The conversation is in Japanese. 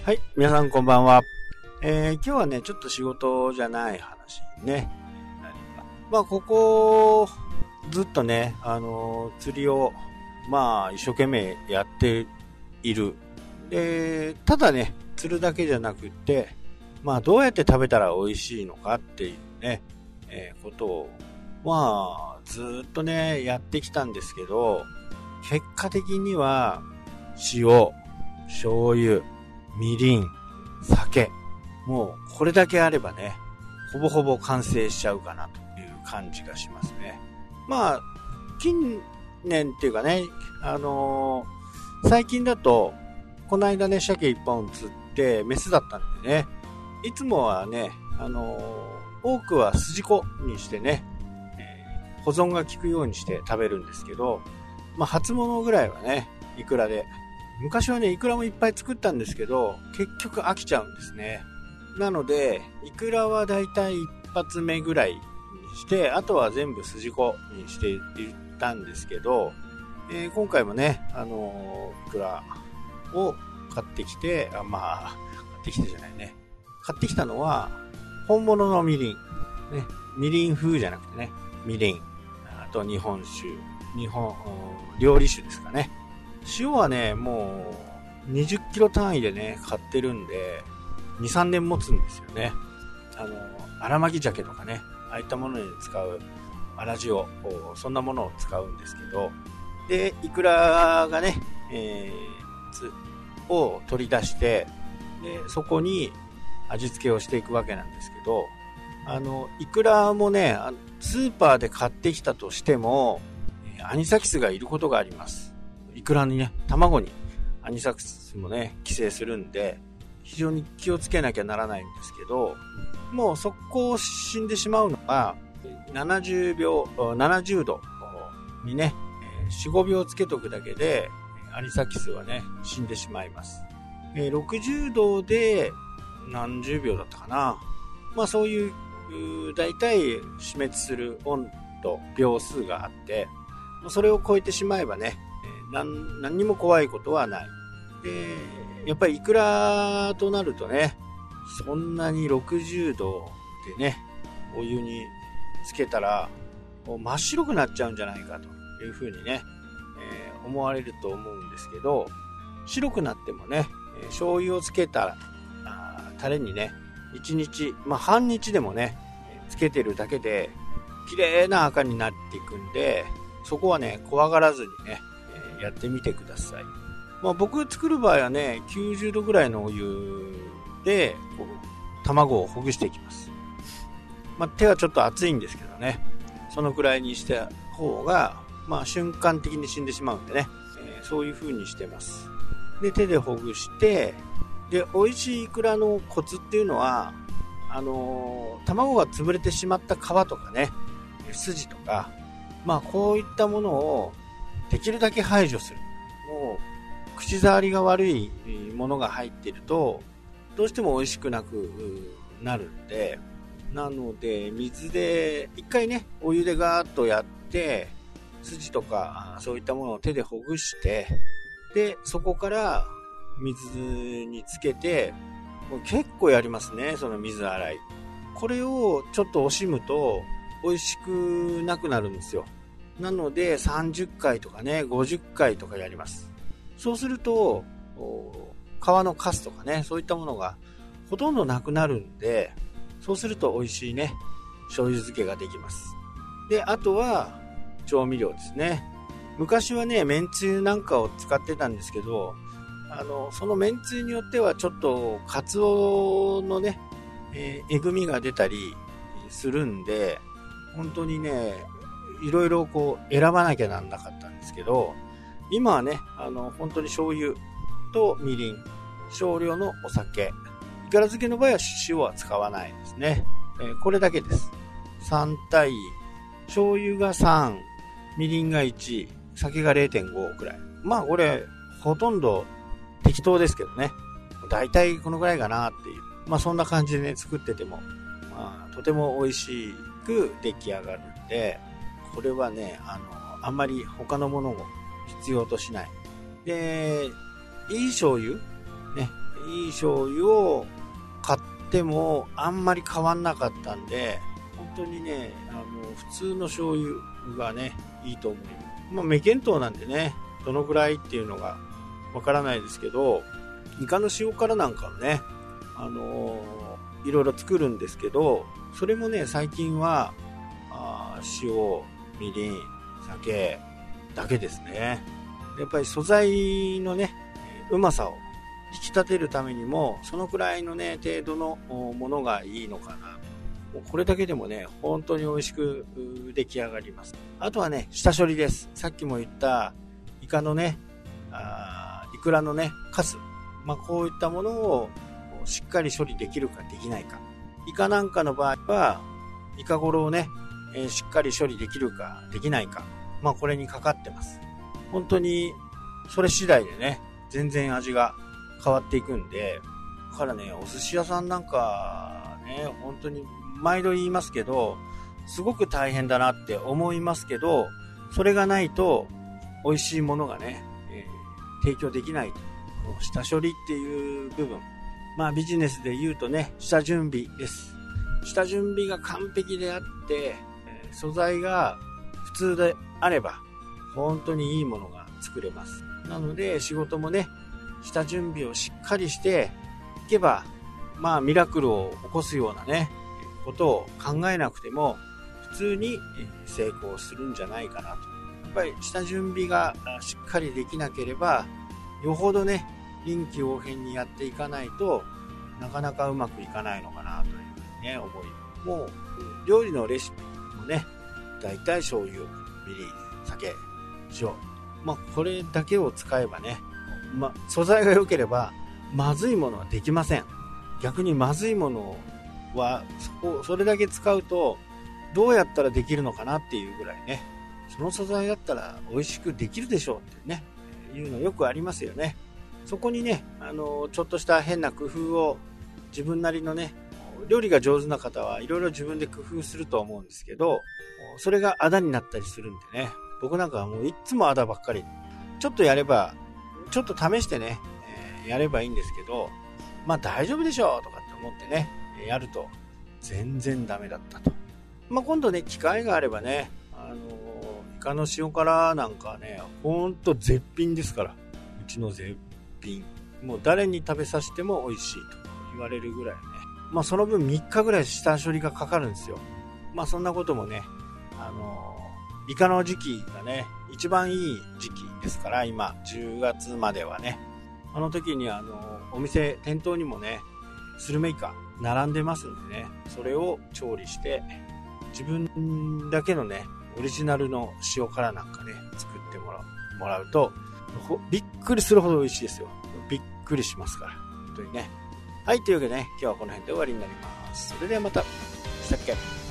はい、皆さんこんばんは。今日はね、ちょっと仕事じゃない話ね。ここ、ずっとね、釣りを、一生懸命やっている。で、ただね、釣るだけじゃなくって、どうやって食べたら美味しいのかっていうね、ことを、ずっとね、やってきたんですけど、結果的には、塩、醤油、みりん、酒、もうこれだけあればね、ほぼほぼ完成しちゃうかなという感じがしますね。近年っていうかね、最近だと、この間ね、鮭一本釣ってメスだったんでね、いつもはね、多くは筋子にしてね、保存が効くようにして食べるんですけど、初物ぐらいはね、イクラで。昔はね、イクラもいっぱい作ったんですけど、結局飽きちゃうんですね。なので、イクラはだいたい一発目ぐらいにして、あとは全部筋子にしていったんですけど、今回もね、イクラを買ってきて、買ってきてじゃないね。買ってきたのは、本物のみりん。ね、みりん風じゃなくてね、みりん。あと日本酒。料理酒ですかね。塩はね、もう20キロ単位でね、買ってるんで、2、3年持つんですよね。荒巻鮭とかね、ああいったものに使う粗塩、そんなものを使うんですけど、で、イクラがね、を取り出して、で、そこに味付けをしていくわけなんですけど、イクラもね、スーパーで買ってきたとしても、アニサキスがいることがあります。イクラにね、卵にアニサキスもね、寄生するんで、非常に気をつけなきゃならないんですけど、もう速攻死んでしまうのが、70度にね、4、5秒つけとくだけで、アニサキスはね、死んでしまいます。60度で何十秒だったかな。そういう、だいたい死滅する温度、秒数があって、それを超えてしまえばね、何にも怖いことはない。で、やっぱりイクラとなるとね、そんなに60度でね、お湯につけたら、真っ白くなっちゃうんじゃないかというふうにね、思われると思うんですけど、白くなってもね、醤油をつけたタレにね、1日、半日でもね、つけてるだけで、綺麗な赤になっていくんで、そこはね、怖がらずにね、やってみてください。僕作る場合はね、90度ぐらいのお湯で、卵をほぐしていきます。手はちょっと熱いんですけどね、そのくらいにした方が、瞬間的に死んでしまうんでね、そういう風にしてます。で、手でほぐして、で、美味しいイクラのコツっていうのは、卵が潰れてしまった皮とかね、筋とか、こういったものをできるだけ排除する。もう、口触りが悪いものが入っていると、どうしても美味しくなくなるんで、なので、水で、一回ね、お湯でガーッとやって、筋とか、そういったものを手でほぐして、で、そこから水につけて、もう結構やりますね、その水洗い。これをちょっと惜しむと、美味しくなくなるんですよ。なので30回とかね、50回とかやります。そうすると、皮のカスとかね、そういったものがほとんどなくなるんで、そうすると美味しいね、醤油漬けができます。で、あとは調味料ですね。昔はね、めんつゆなんかを使ってたんですけど、そのめんつゆによってはちょっとカツオのね、えぐみが出たりするんで、本当にね、いろいろ選ばなきゃなんなかったんですけど、今はね、本当に醤油とみりん、少量のお酒、イカラ漬けの場合は塩は使わないですね。これだけです。3対、醤油が3、みりんが1、酒が 0.5 くらい。これ、ほとんど適当ですけどね。だいたいこのぐらいかなっていう。そんな感じでね、作ってても、とても美味しく出来上がるんで、これはね、あんまり他のものを必要としない。で、いい醤油ね、 いい醤油を買ってもあんまり変わんなかったんで、本当にね、普通の醤油がね、いいと思います。未検討なんでね、どのぐらいっていうのがわからないですけど、イカの塩辛なんかもね、いろいろ作るんですけど、それもね、最近は塩、みりん、酒だけですね。やっぱり素材のね、うまさを引き立てるためにも、そのくらいのね、程度のものがいいのかな。これだけでもね、本当に美味しく出来上がります。あとはね、下処理です。さっきも言ったイカのね、イクラのね、カス。こういったものをしっかり処理できるかできないか。イカなんかの場合は、イカゴロをね、しっかり処理できるかできないか。これにかかってます。本当に、それ次第でね、全然味が変わっていくんで、だからね、お寿司屋さんなんかね、本当に毎度言いますけど、すごく大変だなって思いますけど、それがないと美味しいものがね、提供できないと。下処理っていう部分。ビジネスで言うとね、下準備です。下準備が完璧であって、素材が普通であれば、本当にいいものが作れます。なので仕事もね、下準備をしっかりしていけば、ミラクルを起こすようなね、ことを考えなくても、普通に成功するんじゃないかなと。やっぱり下準備がしっかりできなければ、よほどね、臨機応変にやっていかないとなかなかうまくいかないのかなというふうにね、思い。もう料理のレシピもね、だいたい醤油、みりん、酒、塩、これだけを使えばね、素材が良ければまずいものはできません。逆にまずいものはそれだけ使うとどうやったらできるのかなっていうぐらいね、その素材だったら美味しくできるでしょうってね、いうのよくありますよね。そこにね、ちょっとした変な工夫を自分なりのね、料理が上手な方はいろいろ自分で工夫すると思うんですけど、それがあだになったりするんでね、僕なんかはもういつもあだばっかり。ちょっとやれば、ちょっと試してね、やればいいんですけど、大丈夫でしょうとかって思ってね、やると全然ダメだったと。今度ね、機会があればね、イカの塩辛なんかはね、ほんと絶品ですから。うちの絶品。もう誰に食べさせても美味しいと言われるぐらいね。その分3日ぐらい下処理がかかるんですよ。そんなこともね、イカの時期がね、一番いい時期ですから、今、10月まではね。あの時にお店、店頭にもね、スルメイカ並んでますんでね、それを調理して、自分だけのね、オリジナルの塩辛なんかね、作ってもらうと、びっくりするほど美味しいですよ。びっくりしますから。本当にね。はい、というわけでね、今日はこの辺で終わりになります。それではまた。したっけ。